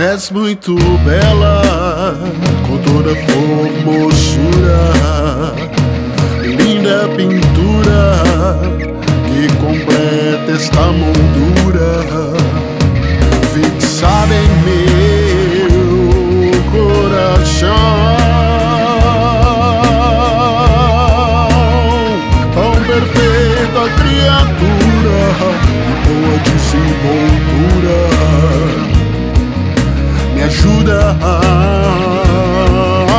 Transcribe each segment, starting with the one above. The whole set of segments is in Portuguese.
És muito bela, com toda formosura, linda pintura que completa esta moldura, fixada em meu coração. Tão perfeita criatura, que boa desenvoltura, me ajuda a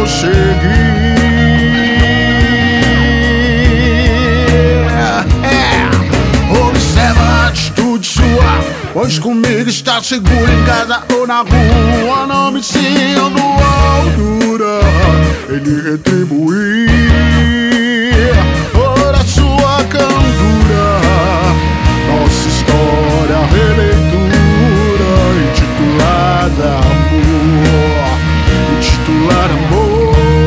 prosseguir. Observa a atitude sua, pois comigo está seguro em casa ou na rua. Não me sinto altura em lhe retribuir toda a sua candura. Nossa história releitura intitulada Amor, intitulada Amor.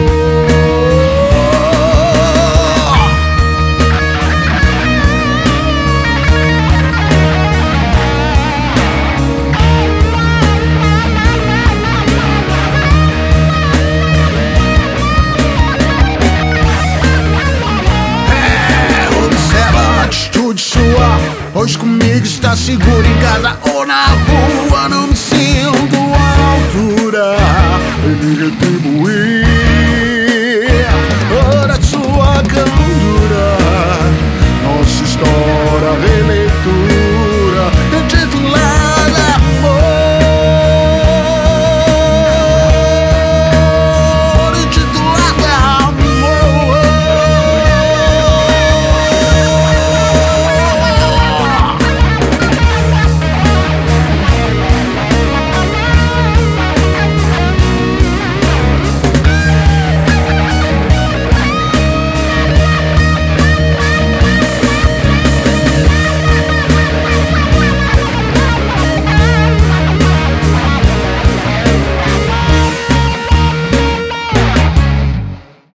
Sua, pois comigo está seguro em casa ou na rua. Não me sinto à altura em lhe retribuir toda a sua cama.